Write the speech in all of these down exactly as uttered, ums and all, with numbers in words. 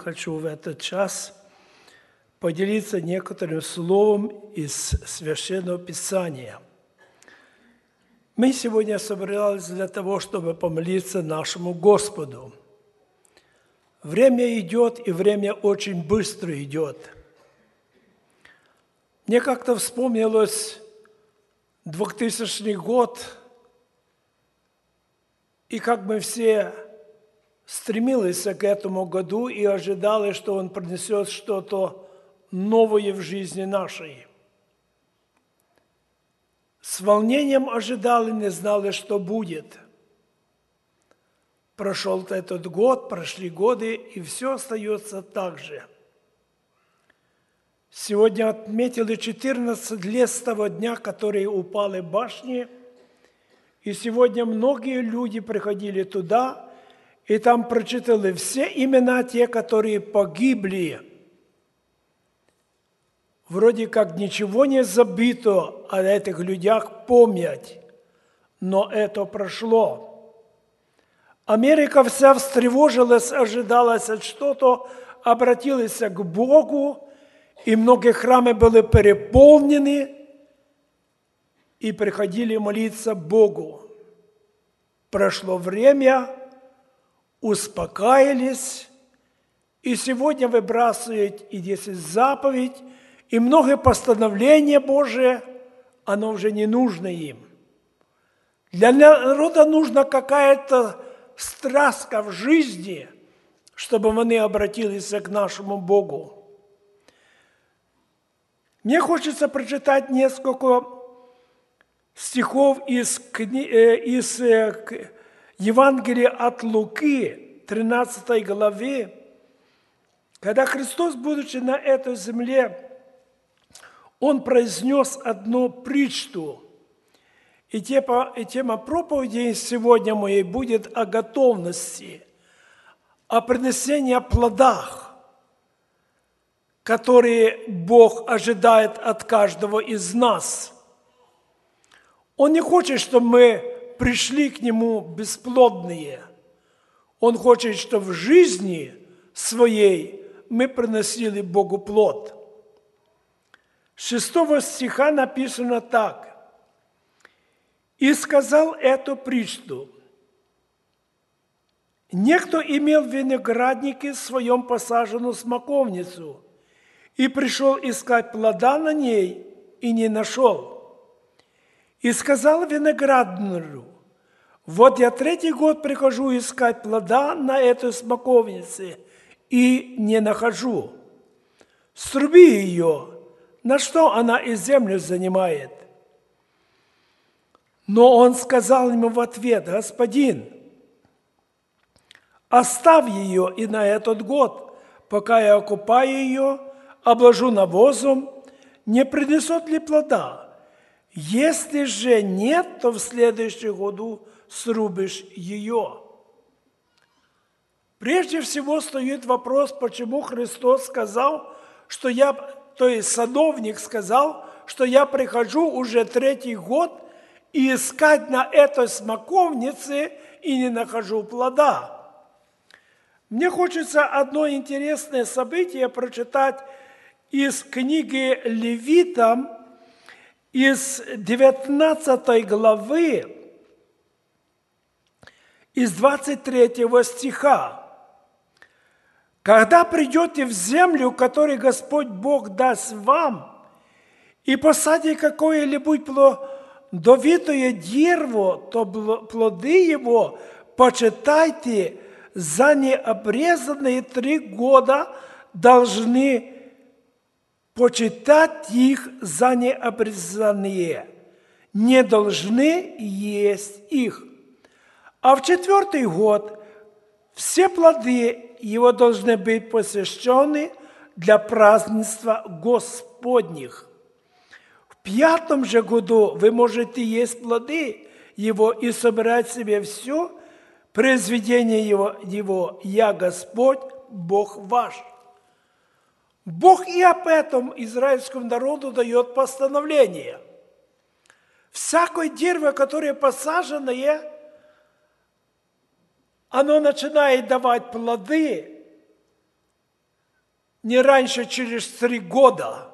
хочу в этот час поделиться некоторым словом из Священного Писания. Мы сегодня собрались для того, чтобы помолиться нашему Господу. Время идет, и время очень быстро идет. Мне как-то вспомнилось двухтысячный год, и как мы все стремились к этому году и ожидали, что он принесет что-то новое в жизни нашей. С волнением ожидали, не знали, что будет. Прошел этот год, прошли годы, и все остается так же. Сегодня отметили четырнадцать лет с того дня, которые упали башни, и сегодня многие люди приходили туда, и там прочитали все имена те, которые погибли. Вроде как ничего не забыто о этих людях помнить, но это прошло. Америка вся встревожилась, ожидалась от что-то, обратилась к Богу, и многие храмы были переполнены, и приходили молиться Богу. Прошло время, успокаивались, и сегодня выбрасывают и десять заповедей, и многое постановление Божие, оно уже не нужно им. Для народа нужна какая-то страстка в жизни, чтобы они обратились к нашему Богу. Мне хочется прочитать несколько стихов из, из Евангелия от Луки, тринадцатой главе, когда Христос, будучи на этой земле, Он произнес одну притчу. И тема проповеди сегодня моей будет о готовности, о принесении плодах, которые Бог ожидает от каждого из нас. Он не хочет, чтобы мы пришли к Нему бесплодные. Он хочет, чтобы в жизни своей мы приносили Богу плод. С шестого стиха написано так. «И сказал эту притчу. Некто имел в винограднике своем посаженную смоковницу, и пришел искать плода на ней, и не нашел. И сказал виноградарю: вот я третий год прихожу искать плода на этой смоковнице, и не нахожу. Сруби ее, на что она и землю занимает. Но он сказал ему в ответ: господин, оставь ее и на этот год, пока я окупаю ее, обложу навозом, не принесет ли плода? Если же нет, то в следующем году срубишь ее». Прежде всего стоит вопрос, почему Христос сказал, что я, то есть садовник сказал, что я прихожу уже третий год и искать на этой смоковнице и не нахожу плода. Мне хочется одно интересное событие прочитать из книги Левитам, из девятнадцатой главы, из двадцать третьего стиха. «Когда придете в землю, которую Господь Бог даст вам, и посадите какое-либо плодовитое дерево, то плоды его почитайте за необрезанные три года, должны почитать их за необрезанные, не должны есть их. А в четвертый год все плоды его должны быть посвящены для празднества Господних. В пятом же году вы можете есть плоды его и собирать себе все произведение его, его «Я Господь, Бог ваш». Бог и об этом израильскому народу дает постановление. Всякое дерево, которое посаженное, оно начинает давать плоды, не раньше через три года.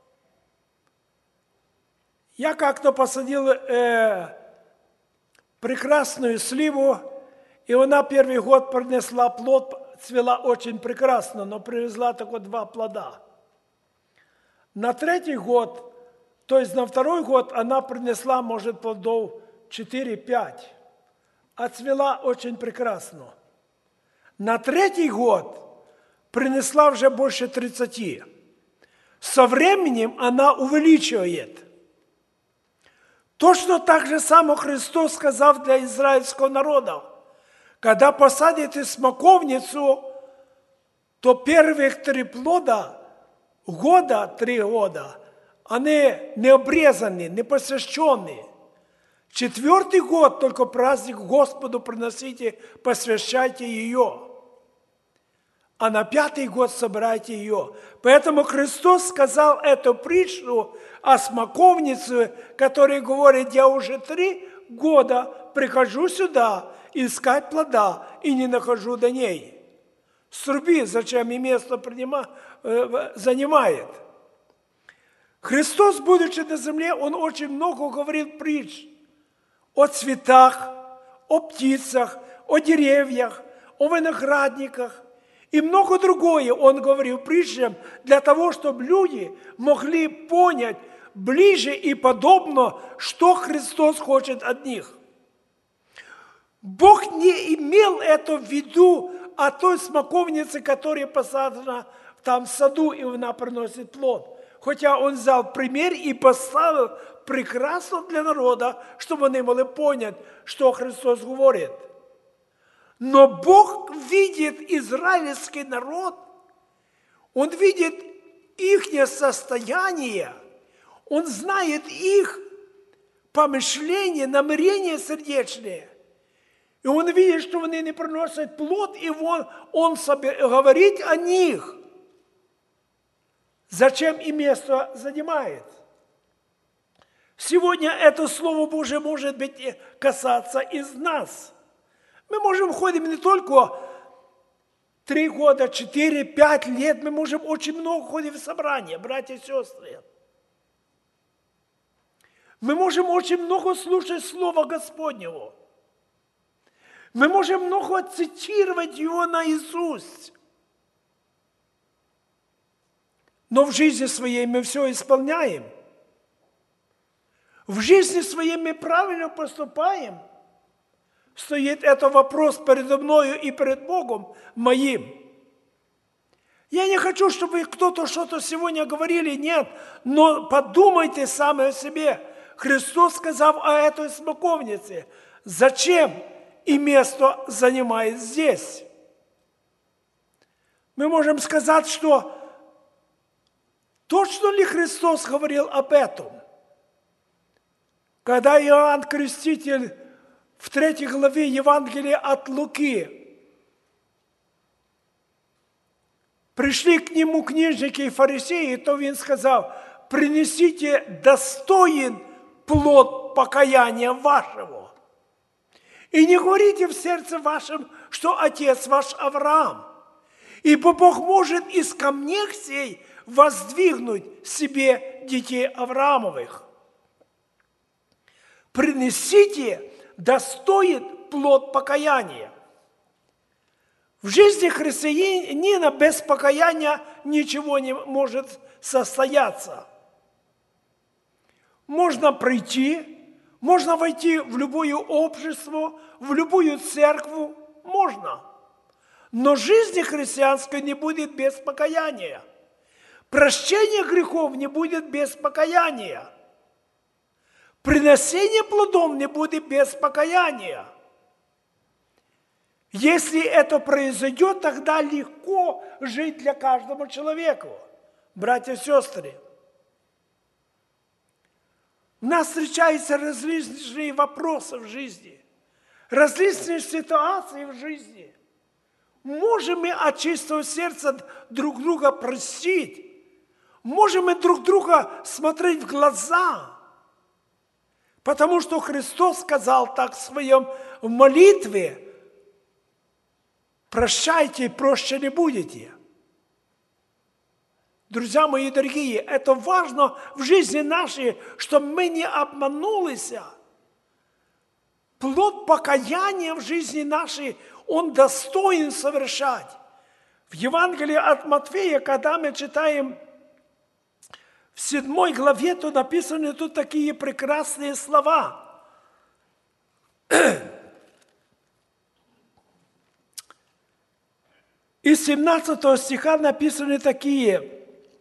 Я как-то посадил э, прекрасную сливу, и она первый год принесла плод, цвела очень прекрасно, но привезла только два плода. На третий год, то есть на второй год, она принесла, может, плодов четыре-пять, а цвела очень прекрасно. На третий год принесла уже больше тридцати. Со временем она увеличивает. Точно так же само Христос сказал для израильского народа. Когда посадите смоковницу, то первых три плода, года, три года, они не обрезаны, не посвященные. Четвертый год только праздник Господу приносите, посвящайте ее. А на пятый год собирайте ее. Поэтому Христос сказал эту притчу о смоковнице, которая говорит: я уже три года прихожу сюда искать плода и не нахожу до ней. Сруби, зачем и место принима, э, занимает. Христос, будучи на земле, Он очень много говорил притч о цветах, о птицах, о деревьях, о виноградниках. И много другое Он говорил притчам для того, чтобы люди могли понять ближе и подобно, что Христос хочет от них. Бог не имел это в виду о той смоковнице, которая посажена там в саду, и она приносит плод. Хотя Он взял пример и поставил прекрасно для народа, чтобы они могли понять, что Христос говорит. Но Бог видит израильский народ, Он видит их состояние, Он знает их помышления, намерения сердечные. И Он видит, что они не приносят плод, и Он, он говорит о них. Зачем и место занимает? Сегодня это Слово Божие может быть касаться из нас. Мы можем ходить не только три года, четыре, пять лет, мы можем очень много ходить в собрания, братья и сестры. Мы можем очень много слушать Слова Господнего. Мы можем много цитировать его наизусть. Но в жизни своей мы все исполняем. В жизни своей мы правильно поступаем. Стоит это вопрос передо мною и перед Богом моим. Я не хочу, чтобы кто-то что-то сегодня говорили, нет, но подумайте сами о себе. Христос сказал о этой смоковнице. Зачем и место занимает здесь? Мы можем сказать, что точно ли Христос говорил об этом? Когда Иоанн Креститель в третьей главе Евангелия от Луки пришли к нему книжники и фарисеи, то он сказал: принесите достоин плод покаяния вашего. И не говорите в сердце вашем, что отец ваш Авраам. Ибо Бог может из камней сей воздвигнуть себе детей Авраамовых. Принесите достоин плод покаяния. В жизни христианина без покаяния ничего не может состояться. Можно прийти, можно войти в любое общество, в любую церковь, можно. Но жизни христианской не будет без покаяния. Прощение грехов не будет без покаяния. Приносение плодов не будет без покаяния. Если это произойдет, тогда легко жить для каждого человека. Братья и сестры, у нас встречаются различные вопросы в жизни, различные ситуации в жизни. Можем мы от чистого сердца друг друга простить? Можем мы друг друга смотреть в глаза? Потому что Христос сказал так в своем в молитве: прощайте, проще не будете. Друзья мои дорогие, это важно в жизни нашей, чтобы мы не обманулись. Плод покаяния в жизни нашей, он достоин совершать. В Евангелии от Матфея, когда мы читаем в седьмой главе, то написаны тут такие прекрасные слова. Из семнадцатого стиха написаны такие,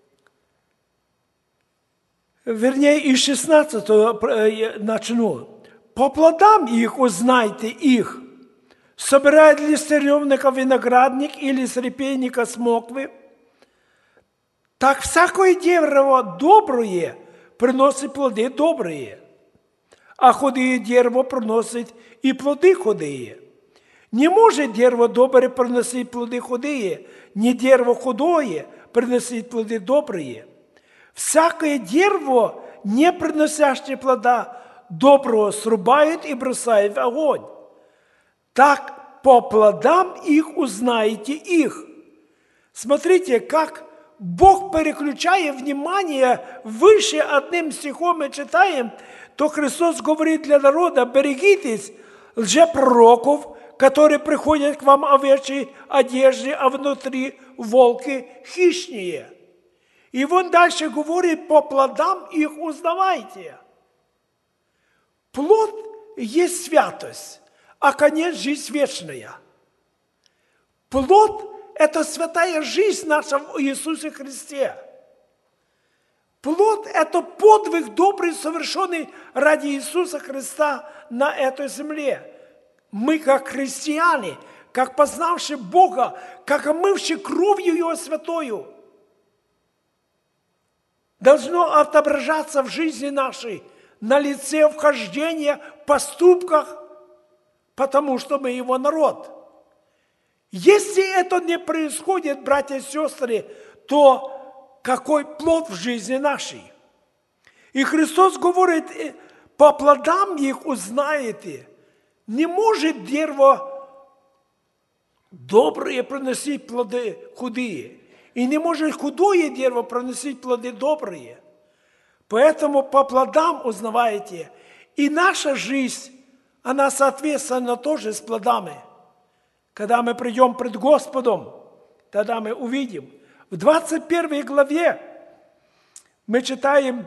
вернее, из шестнадцатого начну. «По плодам их узнайте их, собирает ли с терновника виноградник или с репейника смоквы. Так всякое дерево доброе приносит плоды добрые, а худое дерево приносит и плоды худые. Не может дерево доброе приносить плоды худые, не дерево худое приносить плоды добрые. Всякое дерево, не приносящее плода доброго, срубает и бросает в огонь. Так по плодам их узнаете их». Смотрите, как Бог, переключая внимание выше одним стихом, мы читаем, то Христос говорит для народа: берегитесь лжепророков, которые приходят к вам в овечьей одежде, а внутри волки хищнее. И он дальше говорит: по плодам их узнавайте. Плод есть святость, а конец – жизнь вечная. Плод – это святая жизнь наша в Иисусе Христе. Плод – это подвиг добрый, совершенный ради Иисуса Христа на этой земле. Мы, как христиане, как познавшие Бога, как омывшие кровью Его святою, должно отображаться в жизни нашей, на лице, в хождении, поступках, потому что мы Его народ. Если это не происходит, братья и сестры, то какой плод в жизни нашей? И Христос говорит: по плодам их узнаете. Не может дерево доброе приносить плоды худые, и не может худое дерево приносить плоды добрые. Поэтому по плодам узнавайте. И наша жизнь, она соответственно тоже с плодами. Когда мы придем пред Господом, тогда мы увидим. В двадцать первой главе мы читаем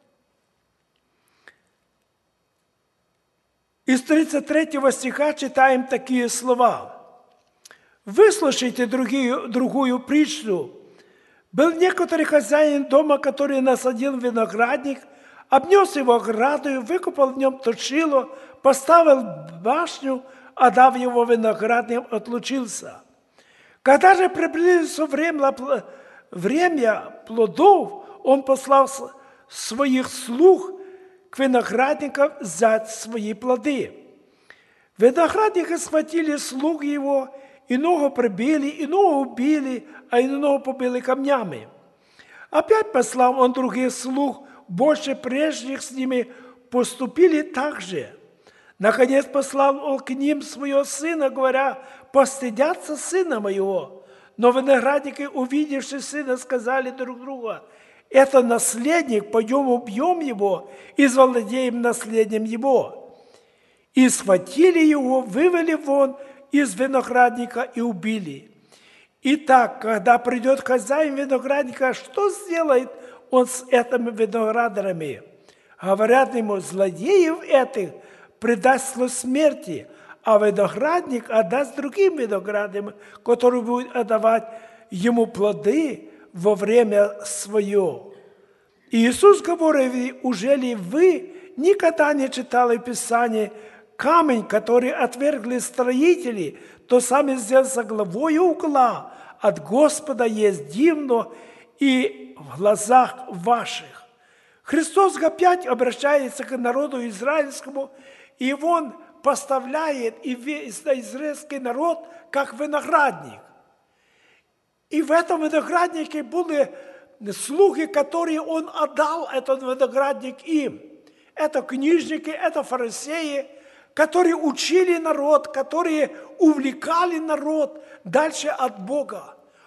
из тридцать третьего стиха, читаем такие слова. «Выслушайте другие, другую притчу. Был некоторый хозяин дома, который насадил виноградник, обнес его оградою, выкопал в нем точило, поставил башню, отдав его виноградником, отлучился. Когда же приблизилось время, время плодов, он послал своих слуг к виноградникам взять свои плоды. Виноградники схватили слуг его, иного прибили, иного убили, а иного побили камнями. Опять послал он других слуг, больше прежних с ними поступили так же. Наконец послал он к ним своего сына, говоря: постыдятся сына моего. Но виноградники, увидевши сына, сказали друг другу: это наследник, пойдем убьем его и завладеем наследием его. И схватили его, вывели вон из виноградника и убили. Итак, когда придет хозяин виноградника, что сделает он с этими виноградарями? Говорят ему: злодеев этих предаст зло смерти, а виноградник отдаст другим виноградам, которые будут отдавать ему плоды во время свое. И Иисус говорит: уже ли вы никогда не читали Писание: камень, который отвергли строители, то сами сделался главою угла, от Господа есть дивно и в глазах ваших. Христос опять обращается к народу израильскому, и Он поставляет и весь израильский народ как виноградник. И в этом винограднике были слуги, которые Он отдал, этот виноградник им. Это книжники, это фарисеи, которые учили народ, которые увлекали народ дальше от Бога.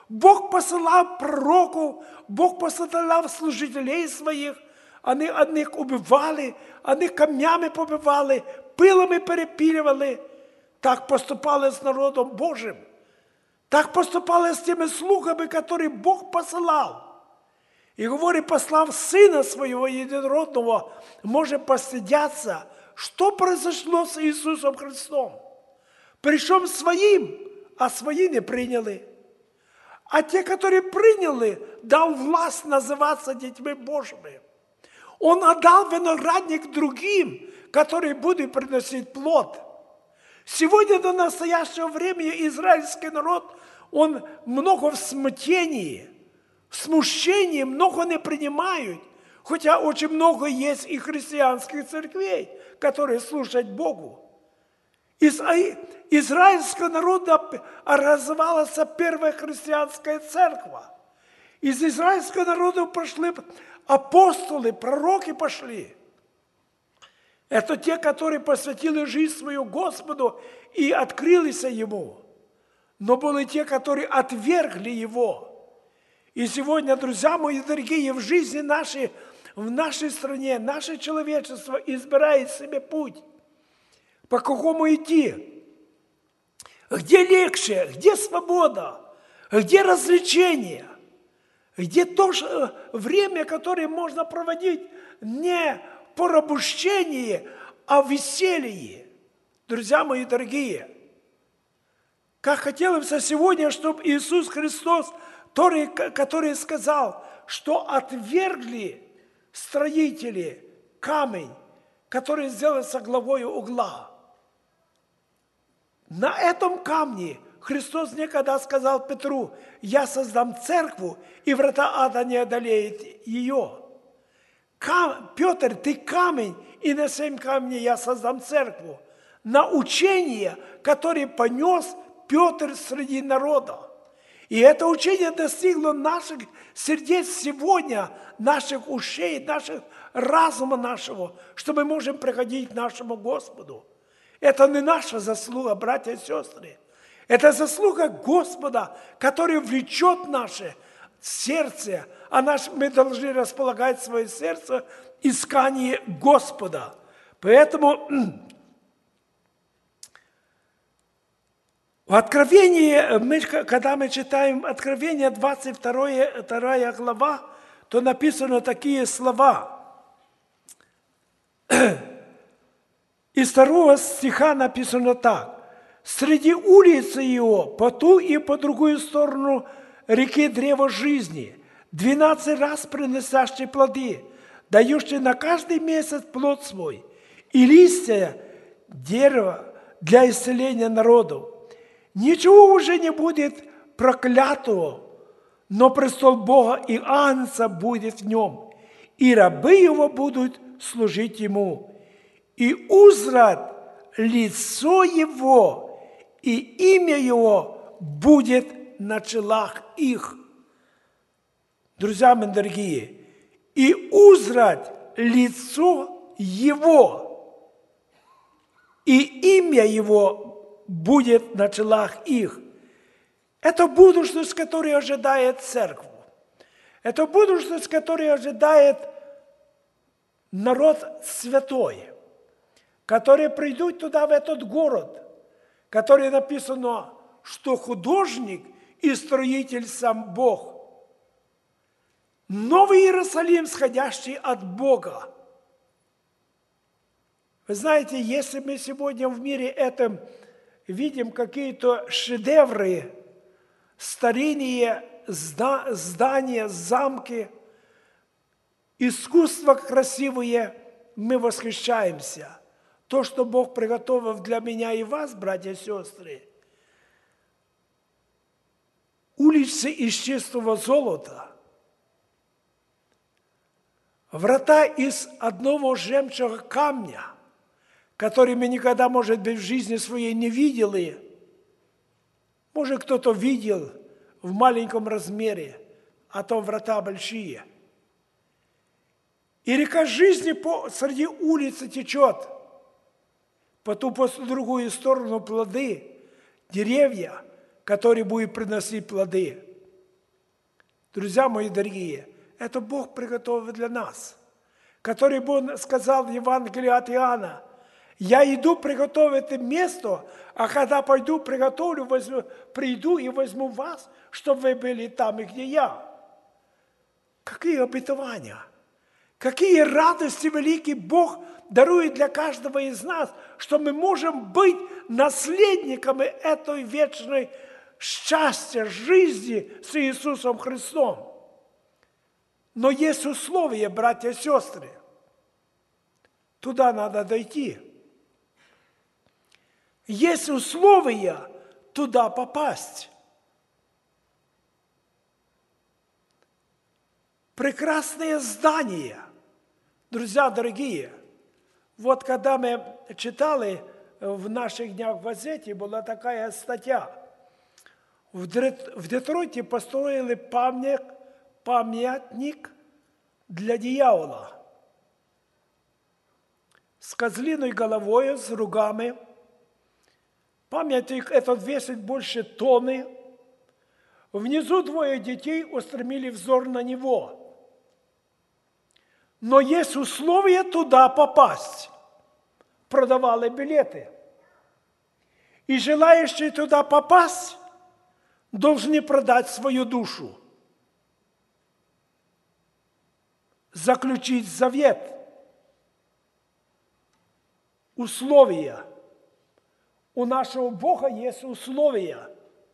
Бог посылал пророков, Бог посылал служителей своих. Они одних убивали, одних камнями побивали, пилами перепиливали. Так поступали с народом Божьим. Так поступали с теми слугами, которые Бог посылал. И говорит, послав Сына Своего Единородного, можем постыдяться, что произошло с Иисусом Христом. Причем своим, а свои не приняли. А те, которые приняли, дал власть называться детьми Божьими. Он отдал виноградник другим, которые будут приносить плод. Сегодня до настоящего времени израильский народ, он много в смятении, в смущении, много не принимают. Хотя очень много есть и христианских церквей, которые служат Богу. Из израильского народа развивалась первая христианская церковь. Из израильского народа пошли апостолы, пророки пошли. Это те, которые посвятили жизнь свою Господу и открылись Ему. Но были те, которые отвергли Его. И сегодня, друзья мои дорогие, в жизни нашей, в нашей стране, наше человечество избирает себе путь. По какому идти? Где легче? Где свобода? Где развлечения? Где то время, которое можно проводить не в порабощении, а в веселье? Друзья мои дорогие, как хотелось бы сегодня, чтобы Иисус Христос, который, который сказал, что отвергли строители камень, который сделался главою угла. На этом камне Христос некогда сказал Петру, я создам церковь, и врата ада не одолеет ее. Кам... Петр, ты камень, и на семь камней я создам церковь. На учение, которое понес Петр среди народа. И это учение достигло наших сердец сегодня, наших ушей, наших разума нашего, что мы можем приходить к нашему Господу. Это не наша заслуга, братья и сестры. Это заслуга Господа, который влечет наше сердце, а наш, мы должны располагать свое сердце в искании Господа. Поэтому в Откровении, мы, когда мы читаем Откровение двадцать вторая глава, то написано такие слова. Из второго стиха написано так. «Среди улицы его, по ту и по другую сторону реки древо жизни, двенадцать раз приносящие плоды, дающие на каждый месяц плод свой, и листья дерева для исцеления народов. Ничего уже не будет проклятого, но престол Бога и Агнца будет в нем, и рабы его будут служить ему. И узрят лицо его, и имя его будет на челах их». Друзья мои дорогие, и узрят лицо его, и имя его будет на челах их. Это будущность, которая ожидает церковь. Это будущность, которая ожидает народ святой, которые придут туда, в этот город, который написано, что художник и строитель сам Бог. Новый Иерусалим, сходящий от Бога. Вы знаете, если мы сегодня в мире этом видим какие-то шедевры, старинные здания, замки, искусство красивое, мы восхищаемся. То, что Бог приготовил для меня и вас, братья и сестры, улицы из чистого золота, врата из одного жемчуга камня, который мы никогда, может быть, в жизни своей не видели. Может, кто-то видел в маленьком размере, а то врата большие. И река жизни по, среди улицы течет. По ту, по другую сторону плоды, деревья, которые будут приносить плоды. Друзья мои дорогие, это Бог приготовил для нас, который Бог сказал в Евангелии от Иоанна: «Я иду приготовить им место, а когда пойду приготовлю, возьму, приду и возьму вас, чтобы вы были там, и где я». Какие обетования! Какие радости великие Бог дарует для каждого из нас, что мы можем быть наследниками этой вечной счастья, жизни с Иисусом Христом. Но есть условия, братья и сестры. Туда надо дойти. Есть условия туда попасть. Прекрасное здание. Друзья дорогие, вот когда мы читали в наших днях в газете, была такая статья. В Детройте построили памятник, памятник для дьявола с козлиной головой, с рогами. Памятник этот весит больше тонны. Внизу двое детей устремили взор на него. Но есть условия туда попасть. Продавали билеты. И желающие туда попасть должны продать свою душу. Заключить завет. Условия. У нашего Бога есть условия.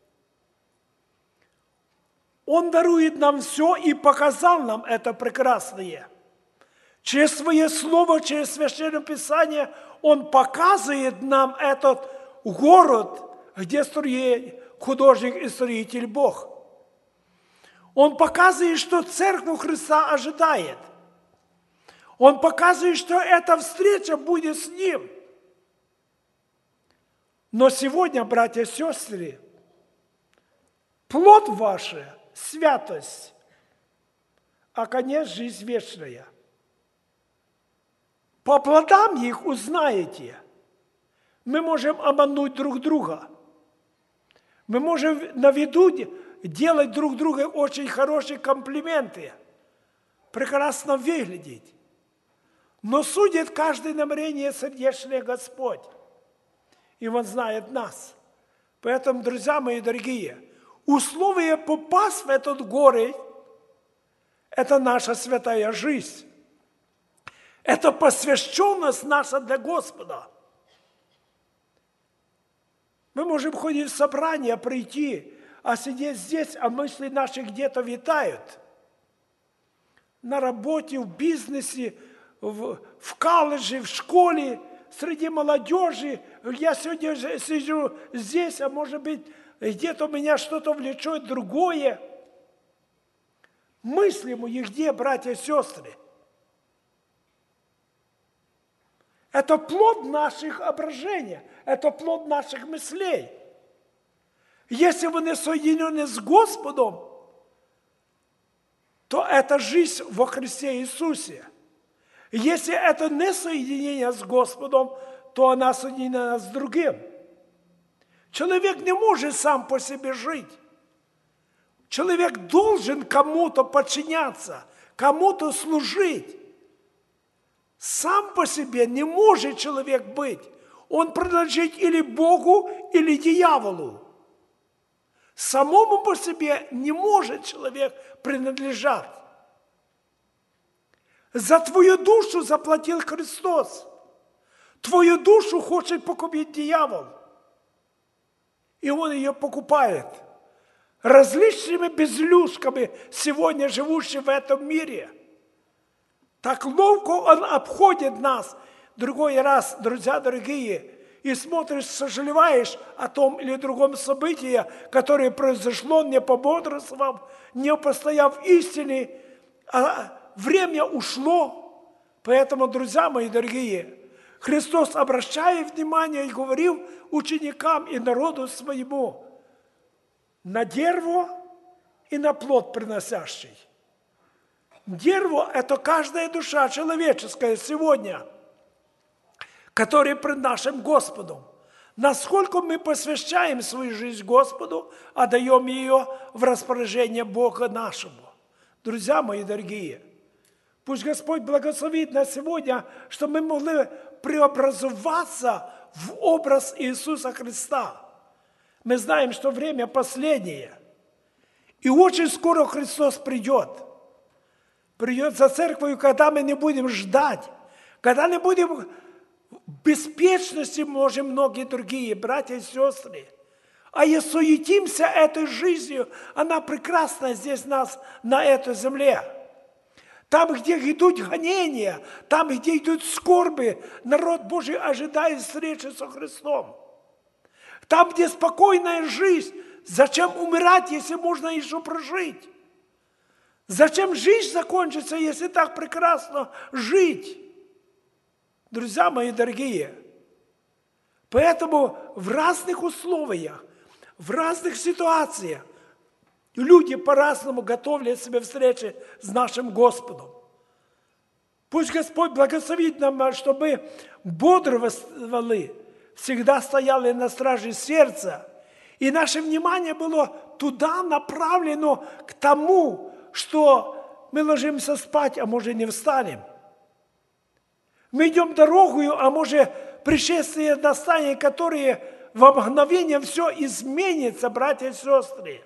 Он дарует нам все и показал нам это прекрасное. Через свое слово, через Священное Писание Он показывает нам этот город, где строит художник и строитель Бог. Он показывает, что Церковь Христа ожидает. Он показывает, что эта встреча будет с Ним. Но сегодня, братья и сестры, плод ваш – святость, а конец – жизнь вечная. По плодам их узнаете. Мы можем обмануть друг друга. Мы можем на виду делать друг другу очень хорошие комплименты, прекрасно выглядеть. Но судит каждое намерение сердечное Господь. И Он знает нас. Поэтому, друзья мои дорогие, условия попасть в этот город – это наша святая жизнь. Это посвященность наша для Господа. Мы можем ходить в собрание, прийти, а сидеть здесь, а мысли наши где-то витают. На работе, в бизнесе, в, в колледже, в школе, среди молодежи. Я сегодня сижу здесь, а может быть, где-то меня что-то влечет другое. Мысли мои где, братья и сестры? Это плод наших ображений, это плод наших мыслей. Если вы не соединены с Господом, то это жизнь во Христе Иисусе. Если это не соединение с Господом, то она соединена с другим. Человек не может сам по себе жить. Человек должен кому-то подчиняться, кому-то служить. Сам по себе не может человек быть. Он принадлежит или Богу, или дьяволу. Самому по себе не может человек принадлежать. За твою душу заплатил Христос. Твою душу хочет покупить дьявол. И он ее покупает различными безлюдками, сегодня живущими в этом мире. Так ловко он обходит нас. Другой раз, друзья дорогие, и смотришь, сожалеешь о том или другом событии, которое произошло, не пободрствовав, не постояв в истине, а время ушло. Поэтому, друзья мои дорогие, Христос, обращая внимание, и говорил ученикам и народу своему: на дерево и на плод приносящий. Дерево – это каждая душа человеческая сегодня, которая пред нашим Господом. Насколько мы посвящаем свою жизнь Господу, отдаем ее в распоряжение Бога нашему. Друзья мои дорогие, пусть Господь благословит нас сегодня, чтобы мы могли преобразоваться в образ Иисуса Христа. Мы знаем, что время последнее. И очень скоро Христос придет. Придет за церковью, когда мы не будем ждать, когда не будем в беспечности, можем многие другие, братья и сестры. А и суетимся этой жизнью, она прекрасна здесь нас, на этой земле. Там, где идут гонения, там, где идут скорби, народ Божий ожидает встречи со Христом. Там, где спокойная жизнь, зачем умирать, если можно еще прожить? Зачем жизнь закончится, если так прекрасно жить? Друзья мои дорогие, поэтому в разных условиях, в разных ситуациях люди по-разному готовят себе встречи с нашим Господом. Пусть Господь благословит нам, чтобы бодрствовали, всегда стояли на страже сердца, и наше внимание было туда направлено, к тому, что мы ложимся спать, а может не встанем. Мы идем дорогою, а может пришествие настанет, которые во мгновение все изменится, братья и сестры.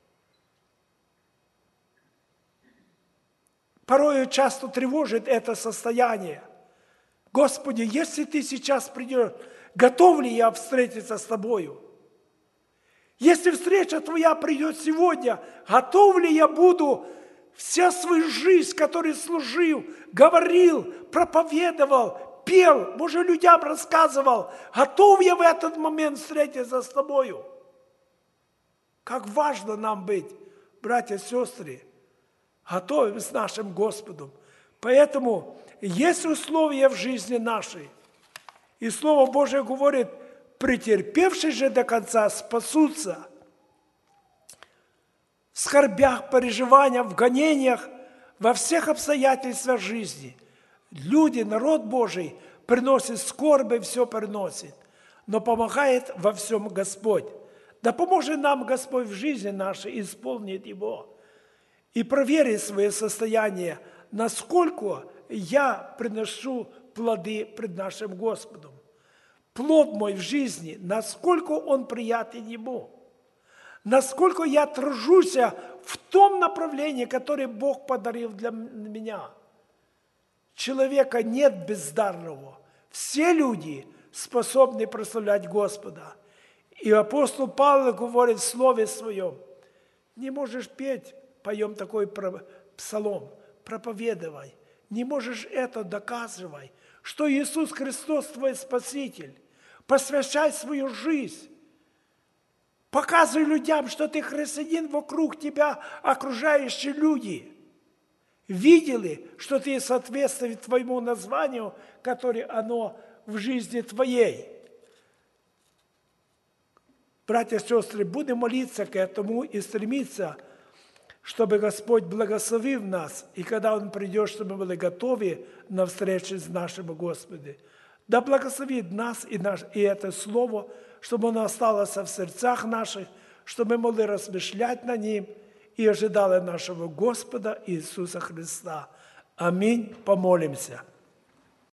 Порою часто тревожит это состояние. Господи, если Ты сейчас придешь, готов ли я встретиться с Тобою? Если встреча Твоя придет сегодня, готов ли я буду вся свою жизнь, которой служил, говорил, проповедовал, пел, может, людям рассказывал, готов я в этот момент встретиться с Тобою? Как важно нам быть, братья и сестры, готовым с нашим Господом. Поэтому есть условия в жизни нашей. И Слово Божие говорит, претерпевшие же до конца спасутся. В скорбях, переживаниях, в гонениях, во всех обстоятельствах жизни. Люди, народ Божий, приносит скорби, все приносит. Но помогает во всем Господь. Да поможет нам Господь в жизни нашей исполнить его. И проверить свое состояние, насколько я приношу плоды пред нашим Господом. Плод мой в жизни, насколько он приятен Ему. Насколько я тружусь в том направлении, которое Бог подарил для меня. Человека нет бездарного. Все люди способны прославлять Господа. И апостол Павел говорит в слове своем, не можешь петь, поем такой псалом, проповедовай. Не можешь это, доказывай, что Иисус Христос твой Спаситель. Посвящай свою жизнь. Показывай людям, что ты христианин, вокруг тебя окружающие люди. Видели, что ты соответствуешь твоему названию, которое оно в жизни твоей. Братья и сестры, будем молиться к этому и стремиться, чтобы Господь благословил нас, и когда Он придет, чтобы мы были готовы на встречу с нашим Господом. Да благословит нас и, наш, и это Слово, чтобы оно осталось в сердцах наших, чтобы мы могли размышлять над ним и ожидали нашего Господа Иисуса Христа. Аминь. Помолимся.